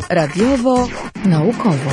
Radiowo, naukowo.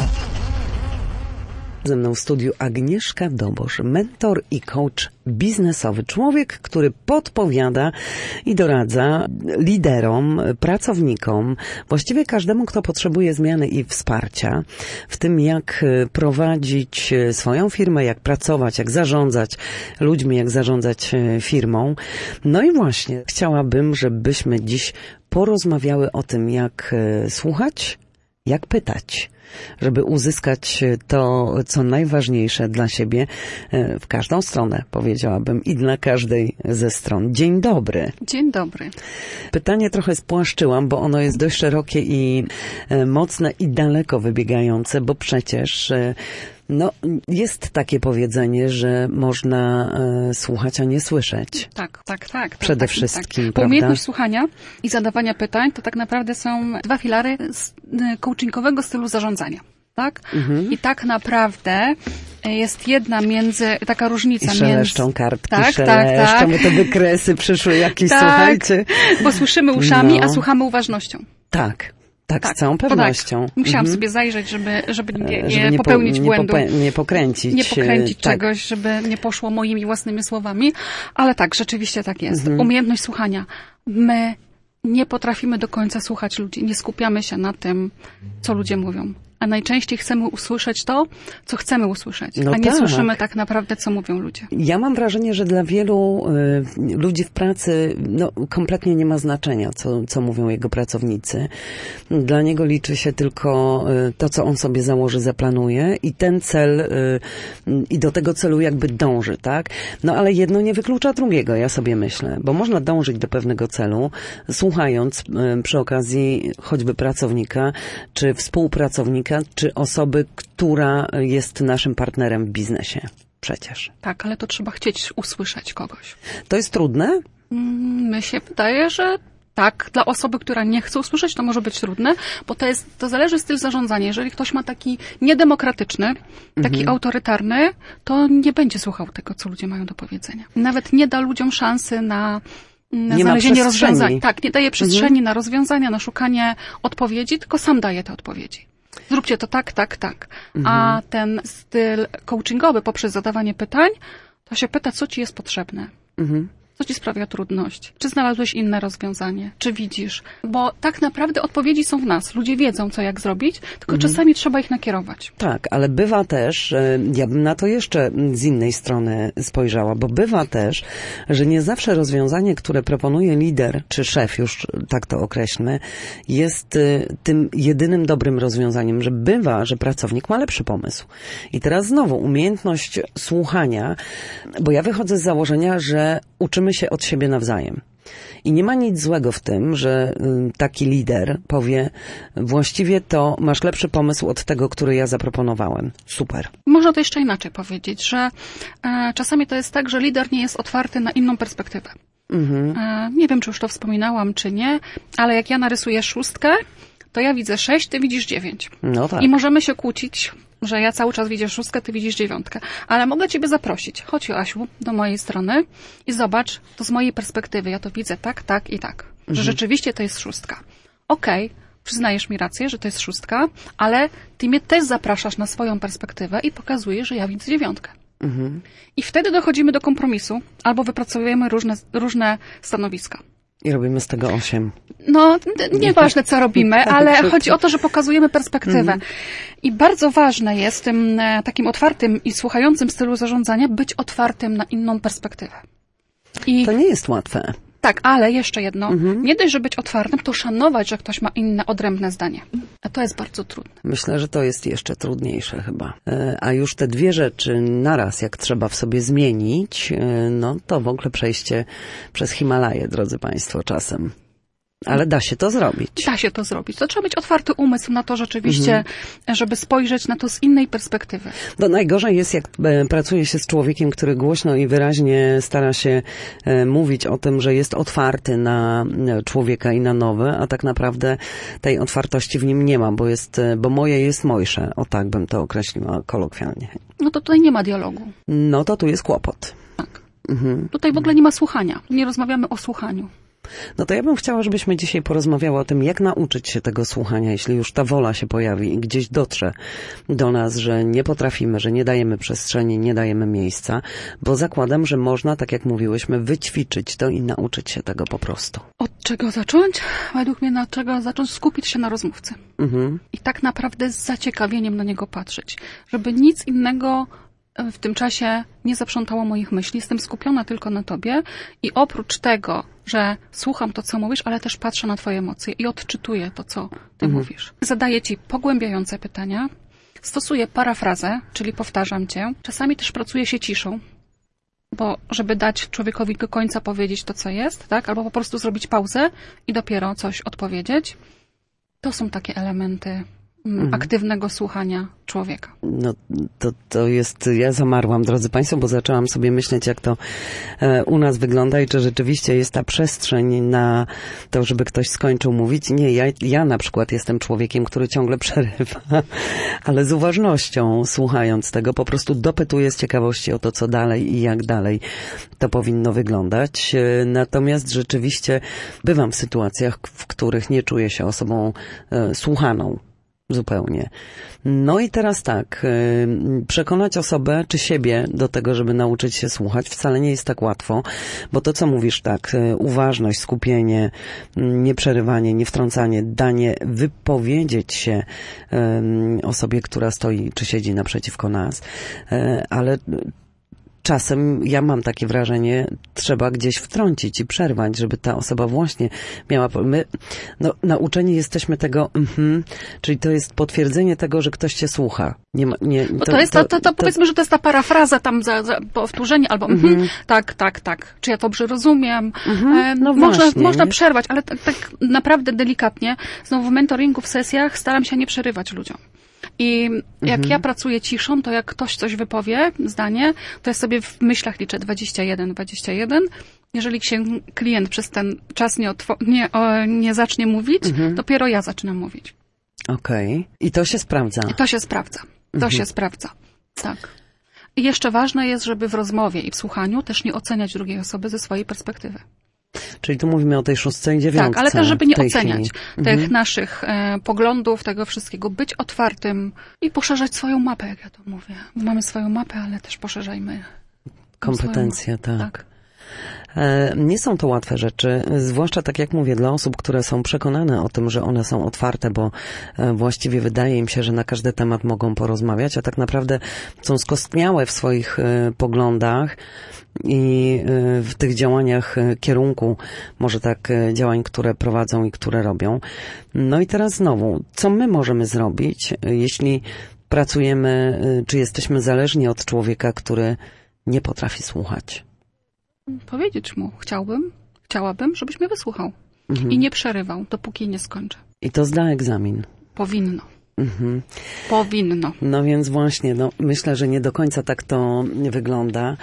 Ze mną w studiu Agnieszka Dobosz, mentor i coach biznesowy. Człowiek, który podpowiada i doradza liderom, pracownikom, właściwie każdemu, kto potrzebuje zmiany i wsparcia w tym, jak prowadzić swoją firmę, jak pracować, jak zarządzać ludźmi, jak zarządzać firmą. No i właśnie chciałabym, żebyśmy dziś porozmawiały o tym, jak słuchać, jak pytać, żeby uzyskać to, co najważniejsze dla siebie w każdą stronę, powiedziałabym, i dla każdej ze stron. Dzień dobry. Dzień dobry. Pytanie trochę spłaszczyłam, bo ono jest dość szerokie i mocne i daleko wybiegające, bo przecież jest takie powiedzenie, że można słuchać, a nie słyszeć. Tak. Przede wszystkim, tak. Prawda? Umiejętność słuchania i zadawania pytań to tak naprawdę są dwa filary coachingowego stylu zarządzania. Tak? Mhm. I tak naprawdę jest taka różnica między... Szeleszczą kartki, tak. bo to wykresy przyszły jakieś, tak, słuchajcie. Bo słyszymy uszami, a słuchamy uważnością. Tak, z całą pewnością. Tak. Musiałam sobie zajrzeć, żeby nie popełnić błędu. Nie pokręcić. Nie pokręcić czegoś, żeby nie poszło moimi własnymi słowami. Ale tak, rzeczywiście tak jest. Umiejętność słuchania. My nie potrafimy do końca słuchać ludzi. Nie skupiamy się na tym, co ludzie mówią. A najczęściej chcemy usłyszeć to, co chcemy usłyszeć, a nie słyszymy tak naprawdę, co mówią ludzie. Ja mam wrażenie, że dla wielu ludzi w pracy kompletnie nie ma znaczenia, co mówią jego pracownicy. Dla niego liczy się tylko to, co on sobie założy, zaplanuje i ten cel, i do tego celu jakby dąży, tak? No ale jedno nie wyklucza drugiego, ja sobie myślę, bo można dążyć do pewnego celu, słuchając przy okazji choćby pracownika, czy współpracownika, czy osoby, która jest naszym partnerem w biznesie. Przecież. Tak, ale to trzeba chcieć usłyszeć kogoś. To jest trudne? Mi się wydaje, że tak. Dla osoby, która nie chce usłyszeć, to może być trudne, bo to zależy styl zarządzania. Jeżeli ktoś ma taki niedemokratyczny, taki autorytarny, to nie będzie słuchał tego, co ludzie mają do powiedzenia. Nawet nie da ludziom szansy na znalezienie rozwiązań. Tak, nie daje przestrzeni na rozwiązania, na szukanie odpowiedzi, tylko sam daje te odpowiedzi. Zróbcie to tak. A ten styl coachingowy poprzez zadawanie pytań, to się pyta, co ci jest potrzebne. Co ci sprawia trudność? Czy znalazłeś inne rozwiązanie? Czy widzisz? Bo tak naprawdę odpowiedzi są w nas. Ludzie wiedzą, co jak zrobić, tylko czasami trzeba ich nakierować. Tak, ale bywa też, ja bym na to jeszcze z innej strony spojrzała, bo bywa też, że nie zawsze rozwiązanie, które proponuje lider, czy szef, już tak to określmy, jest tym jedynym dobrym rozwiązaniem, że bywa, że pracownik ma lepszy pomysł. I teraz znowu umiejętność słuchania, bo ja wychodzę z założenia, że uczymy się od siebie nawzajem. I nie ma nic złego w tym, że taki lider powie, właściwie to masz lepszy pomysł od tego, który ja zaproponowałem. Super. Można to jeszcze inaczej powiedzieć, że czasami to jest tak, że lider nie jest otwarty na inną perspektywę. Nie wiem, czy już to wspominałam, czy nie, ale jak ja narysuję 6, to ja widzę 6, ty widzisz 9. No tak. I możemy się kłócić, że ja cały czas widzę 6, ty widzisz 9. Ale mogę ciebie zaprosić. Chodź, Joasiu, do mojej strony i zobacz, to z mojej perspektywy. Ja to widzę tak i tak. Że rzeczywiście to jest 6. Okej, przyznajesz mi rację, że to jest 6, ale ty mnie też zapraszasz na swoją perspektywę i pokazujesz, że ja widzę 9. I wtedy dochodzimy do kompromisu albo wypracowujemy różne stanowiska. I robimy z tego 8. Nieważne co robimy, ale chodzi o to, że pokazujemy perspektywę. I bardzo ważne jest w tym takim otwartym i słuchającym stylu zarządzania być otwartym na inną perspektywę. To nie jest łatwe. Tak, ale jeszcze jedno. Nie dość, że być otwartym, to szanować, że ktoś ma inne, odrębne zdanie. A to jest bardzo trudne. Myślę, że to jest jeszcze trudniejsze chyba. A już te dwie rzeczy naraz, jak trzeba w sobie zmienić, to w ogóle przejście przez Himalaje, drodzy Państwo, czasem. Ale da się to zrobić. Da się to zrobić. To trzeba mieć otwarty umysł na to rzeczywiście, żeby spojrzeć na to z innej perspektywy. Najgorzej jest, jak pracuje się z człowiekiem, który głośno i wyraźnie stara się mówić o tym, że jest otwarty na człowieka i na nowe, a tak naprawdę tej otwartości w nim nie ma, bo moje jest mojsze. O tak bym to określiła kolokwialnie. To tutaj nie ma dialogu. To tu jest kłopot. Tak. Tutaj w ogóle nie ma słuchania. Nie rozmawiamy o słuchaniu. No to ja bym chciała, żebyśmy dzisiaj porozmawiały o tym, jak nauczyć się tego słuchania, jeśli już ta wola się pojawi i gdzieś dotrze do nas, że nie potrafimy, że nie dajemy przestrzeni, nie dajemy miejsca, bo zakładam, że można, tak jak mówiłyśmy, wyćwiczyć to i nauczyć się tego po prostu. Od czego zacząć? Według mnie od czego zacząć? Skupić się na rozmówcy. I tak naprawdę z zaciekawieniem na niego patrzeć, żeby nic innego w tym czasie nie zaprzątało moich myśli. Jestem skupiona tylko na tobie i oprócz tego, że słucham to, co mówisz, ale też patrzę na twoje emocje i odczytuję to, co ty mówisz. Zadaję ci pogłębiające pytania, stosuję parafrazę, czyli powtarzam cię. Czasami też pracuję się ciszą, bo żeby dać człowiekowi do końca powiedzieć to, co jest, tak? Albo po prostu zrobić pauzę i dopiero coś odpowiedzieć. To są takie elementy aktywnego słuchania człowieka. No to jest, ja zamarłam, drodzy Państwo, bo zaczęłam sobie myśleć, jak to u nas wygląda i czy rzeczywiście jest ta przestrzeń na to, żeby ktoś skończył mówić. Nie, ja na przykład jestem człowiekiem, który ciągle przerywa, ale z uważnością, słuchając tego, po prostu dopytuję z ciekawości o to, co dalej i jak dalej to powinno wyglądać. Natomiast rzeczywiście bywam w sytuacjach, w których nie czuję się osobą słuchaną. Zupełnie. No i teraz tak, przekonać osobę czy siebie do tego, żeby nauczyć się słuchać, wcale nie jest tak łatwo, bo to, co mówisz, tak, uważność, skupienie, nieprzerywanie, niewtrącanie, danie wypowiedzieć się osobie, która stoi czy siedzi naprzeciwko nas, ale czasem ja mam takie wrażenie, trzeba gdzieś wtrącić i przerwać, żeby ta osoba właśnie miała... My nauczeni jesteśmy tego, czyli to jest potwierdzenie tego, że ktoś cię słucha. Powiedzmy, że to jest ta parafraza tam za powtórzenie, albo tak. Czy ja dobrze rozumiem? No można przerwać, ale tak naprawdę delikatnie. Znowu w mentoringu, w sesjach staram się nie przerywać ludziom. I jak ja pracuję ciszą, to jak ktoś coś wypowie, zdanie, to ja sobie w myślach liczę 21. Jeżeli się klient przez ten czas nie zacznie mówić, dopiero ja zaczynam mówić. Okej. I to się sprawdza. To się sprawdza. Tak. I jeszcze ważne jest, żeby w rozmowie i w słuchaniu też nie oceniać drugiej osoby ze swojej perspektywy. Czyli tu mówimy o tej 6. i 9. Tak, ale też, żeby nie oceniać tych naszych poglądów, tego wszystkiego. Być otwartym i poszerzać swoją mapę, jak ja to mówię. Mamy swoją mapę, ale też poszerzajmy kompetencje, tak. Nie są to łatwe rzeczy, zwłaszcza tak jak mówię, dla osób, które są przekonane o tym, że one są otwarte, bo właściwie wydaje im się, że na każdy temat mogą porozmawiać, a tak naprawdę są skostniałe w swoich poglądach i w tych działaniach kierunku, może tak, działań, które prowadzą i które robią. No i teraz znowu, co my możemy zrobić, jeśli pracujemy, czy jesteśmy zależni od człowieka, który nie potrafi słuchać? Powiedzieć mu, chciałabym, żebyś mnie wysłuchał. I nie przerywał, dopóki nie skończę. I to zda egzamin. Powinno. Powinno. No więc właśnie, myślę, że nie do końca tak to wygląda.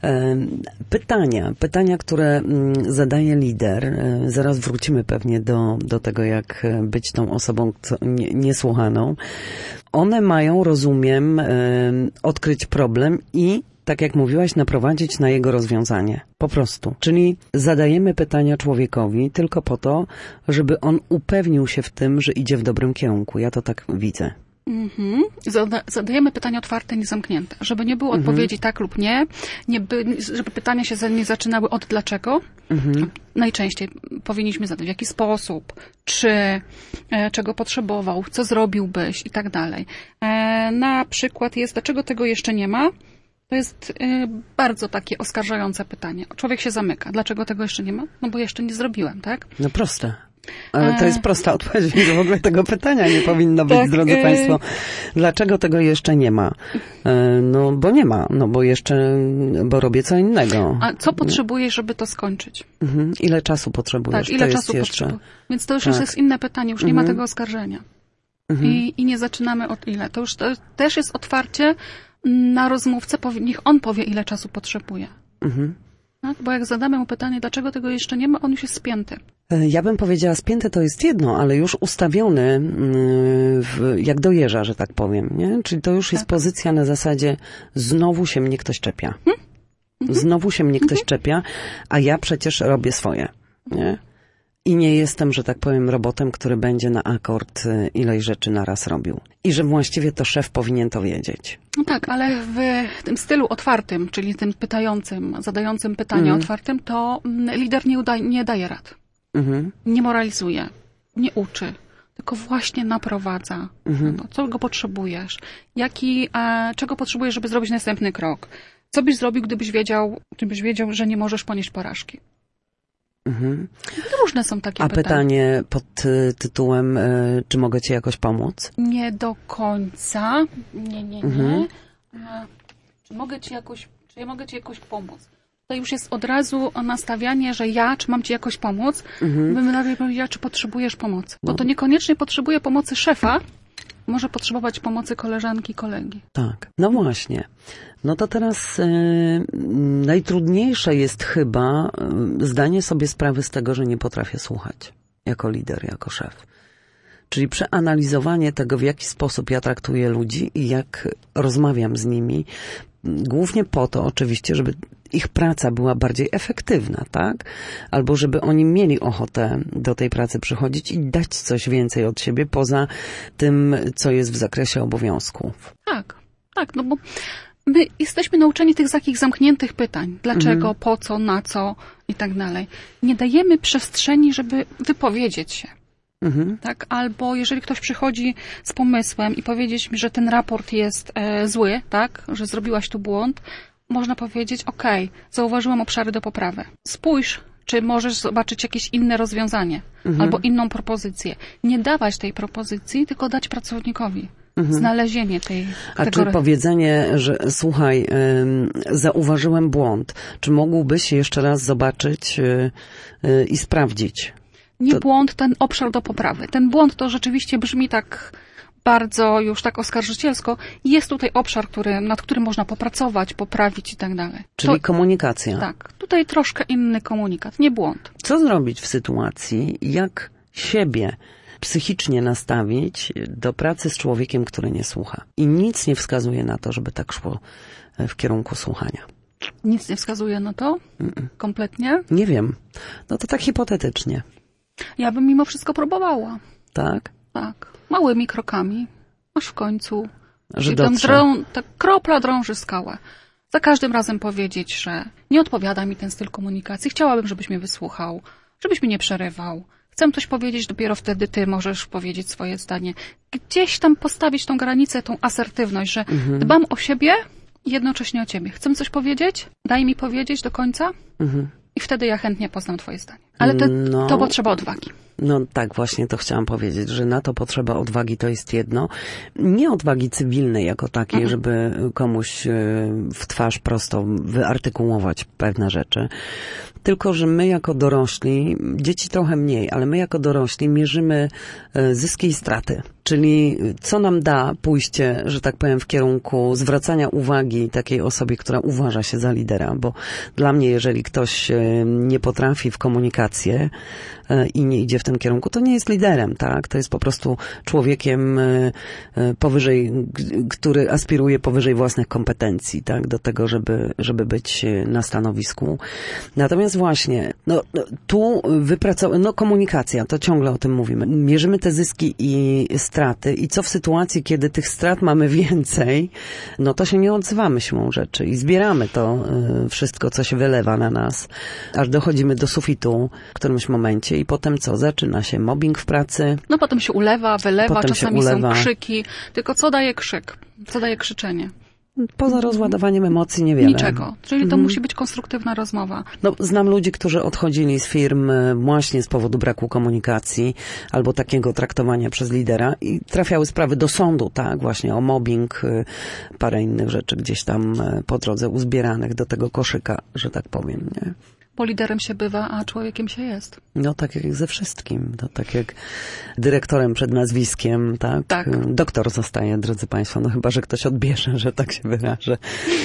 Pytania, które zadaje lider, zaraz wrócimy pewnie do tego, jak być tą osobą niesłuchaną. One mają, rozumiem, odkryć problem i, tak jak mówiłaś, naprowadzić na jego rozwiązanie. Po prostu. Czyli zadajemy pytania człowiekowi tylko po to, żeby on upewnił się w tym, że idzie w dobrym kierunku. Ja to tak widzę. Zadajemy pytania otwarte, niezamknięte. Żeby nie było odpowiedzi tak lub nie, żeby pytania się nie zaczynały od dlaczego. Najczęściej powinniśmy zadać w jaki sposób, czego potrzebował, co zrobiłbyś i tak dalej. Na przykład jest, dlaczego tego jeszcze nie ma? To jest bardzo takie oskarżające pytanie. Człowiek się zamyka. Dlaczego tego jeszcze nie ma? No bo jeszcze nie zrobiłem, tak? No proste. Ale to jest prosta odpowiedź, że w ogóle tego pytania nie powinno być, tak, drodzy Państwo. Dlaczego tego jeszcze nie ma? No bo nie ma, bo robię co innego. A co potrzebujesz, żeby to skończyć? Ile czasu potrzebujesz? Tak, ile czasu potrzebujesz? Więc to już jest inne pytanie, już nie ma tego oskarżenia. I nie zaczynamy od ile. To już też jest otwarcie na rozmówcę, niech on powie, ile czasu potrzebuje. Tak? Bo jak zadamy mu pytanie, dlaczego tego jeszcze nie ma, on już jest spięty. Ja bym powiedziała, spięty to jest jedno, ale już ustawiony jak do jeża, że tak powiem. Nie? Czyli to już jest pozycja na zasadzie znowu się mnie ktoś czepia. Znowu się mnie ktoś czepia, a ja przecież robię swoje. Nie? I nie jestem, że tak powiem, robotem, który będzie na akord ileś rzeczy naraz robił. I że właściwie to szef powinien to wiedzieć. No tak, ale w tym stylu otwartym, czyli tym pytającym, zadającym pytanie otwartym, to lider nie daje rad. Nie moralizuje, nie uczy, tylko właśnie naprowadza. Co go potrzebujesz? Czego potrzebujesz, żeby zrobić następny krok? Co byś zrobił, gdybyś wiedział, że nie możesz ponieść porażki? Różne są takie pytania. A pytanie pod tytułem, czy mogę ci jakoś pomóc? Nie do końca. Nie. Czy ja mogę ci jakoś pomóc? To już jest od razu nastawianie, że czy mam ci jakoś pomóc, bym raczej powiedziała, czy potrzebujesz pomocy. Bo to niekoniecznie potrzebuje pomocy szefa, może potrzebować pomocy koleżanki, kolegi. Tak, no właśnie. No to teraz najtrudniejsze jest chyba zdanie sobie sprawy z tego, że nie potrafię słuchać jako lider, jako szef. Czyli przeanalizowanie tego, w jaki sposób ja traktuję ludzi i jak rozmawiam z nimi. Głównie po to oczywiście, żeby ich praca była bardziej efektywna, tak? Albo żeby oni mieli ochotę do tej pracy przychodzić i dać coś więcej od siebie poza tym, co jest w zakresie obowiązków. Tak, no bo my jesteśmy nauczeni tych takich zamkniętych pytań. Dlaczego, po co, na co i tak dalej. Nie dajemy przestrzeni, żeby wypowiedzieć się. Tak? Albo jeżeli ktoś przychodzi z pomysłem i powiedzieć mi, że ten raport jest zły, tak? Że zrobiłaś tu błąd, można powiedzieć, zauważyłam obszary do poprawy. Spójrz, czy możesz zobaczyć jakieś inne rozwiązanie albo inną propozycję. Nie dawać tej propozycji, tylko dać pracownikowi. Znalezienie czy powiedzenie, że słuchaj, zauważyłem błąd, czy mógłbyś jeszcze raz zobaczyć i sprawdzić? Błąd, ten obszar do poprawy. Ten błąd to rzeczywiście brzmi tak bardzo już tak oskarżycielsko. Jest tutaj obszar, nad którym można popracować, poprawić i tak dalej. Czyli komunikacja. Tak. Tutaj troszkę inny komunikat, nie błąd. Co zrobić w sytuacji, jak siebie psychicznie nastawić do pracy z człowiekiem, który nie słucha? I nic nie wskazuje na to, żeby tak szło w kierunku słuchania. Nic nie wskazuje na to? Kompletnie? Nie wiem. No to tak hipotetycznie. Ja bym mimo wszystko próbowała. Tak? Tak. Małymi krokami. Aż w końcu. Że dotrze. Ta kropla drąży skałę. Za każdym razem powiedzieć, że nie odpowiada mi ten styl komunikacji. Chciałabym, żebyś mnie wysłuchał. Żebyś mnie nie przerywał. Chcę coś powiedzieć, dopiero wtedy ty możesz powiedzieć swoje zdanie. Gdzieś tam postawić tą granicę, tą asertywność, że dbam o siebie i jednocześnie o ciebie. Chcę coś powiedzieć? Daj mi powiedzieć do końca. I wtedy ja chętnie poznam twoje zdanie. Ale to potrzeba odwagi. No tak, właśnie to chciałam powiedzieć, że na to potrzeba odwagi, to jest jedno. Nie odwagi cywilnej jako takiej, żeby komuś w twarz prosto wyartykułować pewne rzeczy. Tylko, że my jako dorośli, dzieci trochę mniej, ale my jako dorośli mierzymy zyski i straty. Czyli co nam da pójście, że tak powiem, w kierunku zwracania uwagi takiej osobie, która uważa się za lidera. Bo dla mnie, jeżeli ktoś nie potrafi w komunikację i nie idzie w tym kierunku, to nie jest liderem, tak? To jest po prostu człowiekiem powyżej, który aspiruje powyżej własnych kompetencji, tak? Do tego, żeby być na stanowisku. Natomiast właśnie, tu komunikacja, to ciągle o tym mówimy. Mierzymy te zyski i straty i co w sytuacji, kiedy tych strat mamy więcej, to się nie odzywamy siłą rzeczy i zbieramy to wszystko, co się wylewa na nas, aż dochodzimy do sufitu w którymś momencie i potem co? Zaczyna się mobbing w pracy. Potem się ulewa, wylewa, czasami są krzyki. Tylko co daje krzyk? Co daje krzyczenie? Poza rozładowaniem emocji niewiele. Niczego. Czyli to musi być konstruktywna rozmowa. Znam ludzi, którzy odchodzili z firm właśnie z powodu braku komunikacji albo takiego traktowania przez lidera i trafiały sprawy do sądu, tak, właśnie o mobbing, parę innych rzeczy gdzieś tam po drodze uzbieranych do tego koszyka, że tak powiem, nie? Bo liderem się bywa, a człowiekiem się jest. Tak jak ze wszystkim. Tak jak dyrektorem przed nazwiskiem, tak? Doktor zostaje, drodzy Państwo. Chyba, że ktoś odbierze, że tak się wyrażę.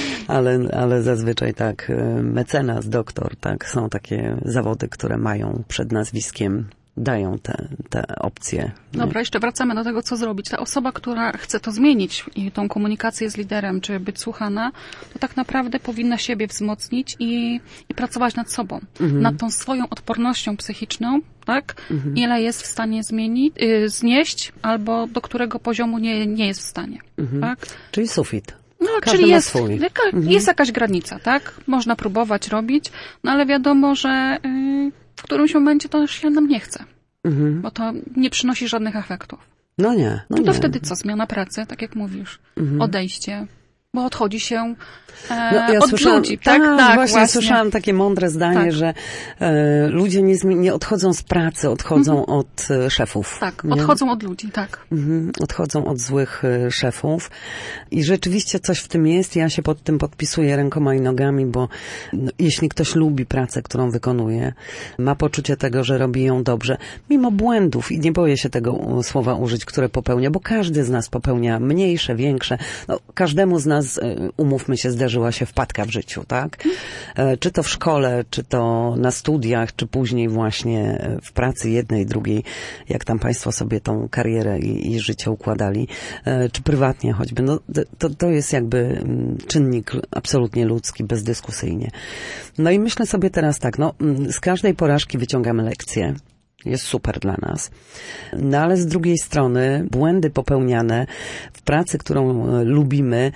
Ale zazwyczaj tak. Mecenas, doktor, tak? Są takie zawody, które mają przed nazwiskiem dają te opcje. Dobra, jeszcze wracamy do tego, co zrobić. Ta osoba, która chce to zmienić i tą komunikację z liderem, czy być słuchana, to tak naprawdę powinna siebie wzmocnić i pracować nad sobą. Nad tą swoją odpornością psychiczną, tak? Ile jest w stanie znieść, albo do którego poziomu nie jest w stanie. Tak? Czyli sufit. No, Każdy czyli ma jest, swój. jest jakaś granica, tak? Można próbować robić, no ale wiadomo, że w którymś momencie to się nam nie chce. Bo to nie przynosi żadnych efektów. No nie. No to wtedy co? Zmiana pracy, tak jak mówisz. Odejście. Bo odchodzi się od ludzi, tak? Tak, właśnie słyszałam takie mądre zdanie, że ludzie nie odchodzą z pracy, odchodzą od szefów. Tak, nie? odchodzą od ludzi, tak. Odchodzą od złych szefów. I rzeczywiście coś w tym jest. Ja się pod tym podpisuję rękoma i nogami, bo jeśli ktoś lubi pracę, którą wykonuje, ma poczucie tego, że robi ją dobrze, mimo błędów, i nie boję się tego słowa użyć, które popełnia, bo każdy z nas popełnia mniejsze, większe. No, każdemu z nas, umówmy się, zdarzyła się wpadka w życiu, tak? Czy to w szkole, czy to na studiach, czy później właśnie w pracy jednej, drugiej, jak tam państwo sobie tą karierę i życie układali, czy prywatnie choćby. No, to jest jakby czynnik absolutnie ludzki, bezdyskusyjnie. No i myślę sobie teraz tak, z każdej porażki wyciągamy lekcje. Jest super dla nas. No ale z drugiej strony błędy popełniane w pracy, którą lubimy,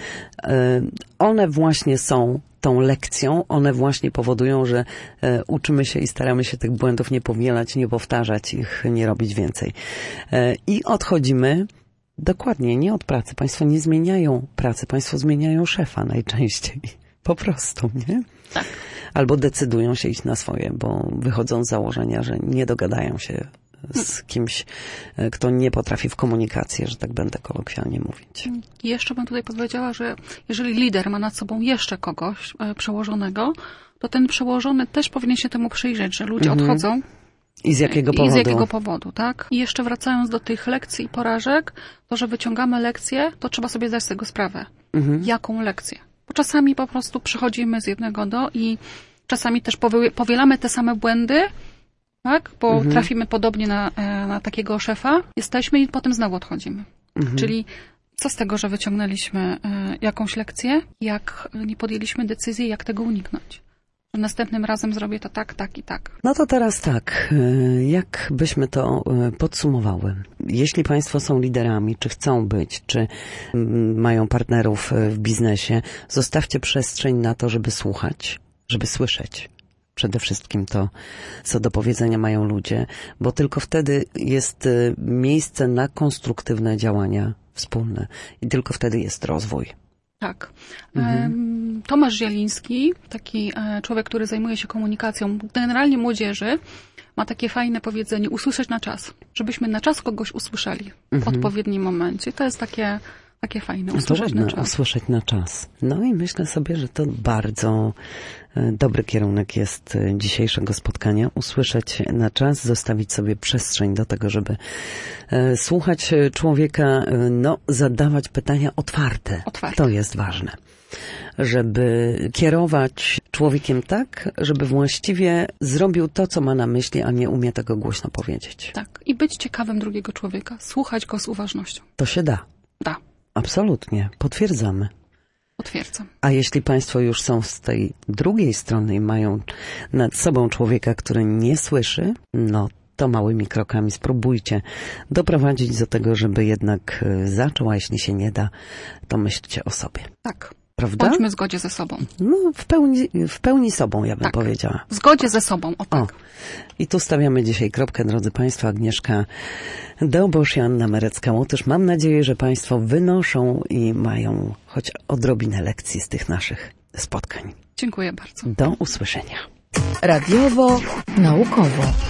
one właśnie są tą lekcją, one właśnie powodują, że uczymy się i staramy się tych błędów nie powielać, nie powtarzać ich, nie robić więcej. I odchodzimy dokładnie, nie od pracy. Państwo nie zmieniają pracy, państwo zmieniają szefa najczęściej. Po prostu, nie? Tak. Albo decydują się iść na swoje, bo wychodzą z założenia, że nie dogadają się z kimś, kto nie potrafi w komunikacji, że tak będę kolokwialnie mówić. I jeszcze bym tutaj powiedziała, że jeżeli lider ma nad sobą jeszcze kogoś przełożonego, to ten przełożony też powinien się temu przyjrzeć, że ludzie odchodzą. I z jakiego powodu? I z jakiego powodu, tak? I jeszcze wracając do tych lekcji i porażek, to, że wyciągamy lekcje, to trzeba sobie zdać z tego sprawę. Jaką lekcję? Bo czasami po prostu przechodzimy z jednego i czasami też powielamy te same błędy, tak? Bo trafimy podobnie na takiego szefa, jesteśmy i potem znowu odchodzimy. Czyli co z tego, że wyciągnęliśmy jakąś lekcję, jak nie podjęliśmy decyzji, jak tego uniknąć? Że następnym razem zrobię to tak, tak i tak. No to teraz tak, jak byśmy to podsumowały? Jeśli państwo są liderami, czy chcą być, czy mają partnerów w biznesie, zostawcie przestrzeń na to, żeby słuchać, żeby słyszeć. Przede wszystkim to, co do powiedzenia mają ludzie, bo tylko wtedy jest miejsce na konstruktywne działania wspólne i tylko wtedy jest rozwój. Tak. Tomasz Zieliński, taki człowiek, który zajmuje się komunikacją generalnie młodzieży, ma takie fajne powiedzenie: usłyszeć na czas. Żebyśmy na czas kogoś usłyszeli w odpowiednim momencie. To jest takie fajne, usłyszeć na czas. Usłyszeć na czas. No i myślę sobie, że to bardzo dobry kierunek jest dzisiejszego spotkania. Usłyszeć na czas, zostawić sobie przestrzeń do tego, żeby słuchać człowieka, zadawać pytania otwarte. To jest ważne. Żeby kierować człowiekiem tak, żeby właściwie zrobił to, co ma na myśli, a nie umie tego głośno powiedzieć. Tak. I być ciekawym drugiego człowieka. Słuchać go z uważnością. To się da. Da. Absolutnie. Potwierdzamy. Potwierdzam. A jeśli państwo już są z tej drugiej strony i mają nad sobą człowieka, który nie słyszy, to małymi krokami spróbujcie doprowadzić do tego, żeby jednak zaczął, a jeśli się nie da, to myślcie o sobie. Tak. Prawda? Bądźmy w zgodzie ze sobą. W pełni sobą, ja bym powiedziała. W zgodzie ze sobą, tak. I tu stawiamy dzisiaj kropkę, drodzy państwo. Agnieszka Dobosz, Joanna Merecka-Łotysz. Mam nadzieję, że państwo wynoszą i mają choć odrobinę lekcji z tych naszych spotkań. Dziękuję bardzo. Do usłyszenia. Radiowo, naukowo.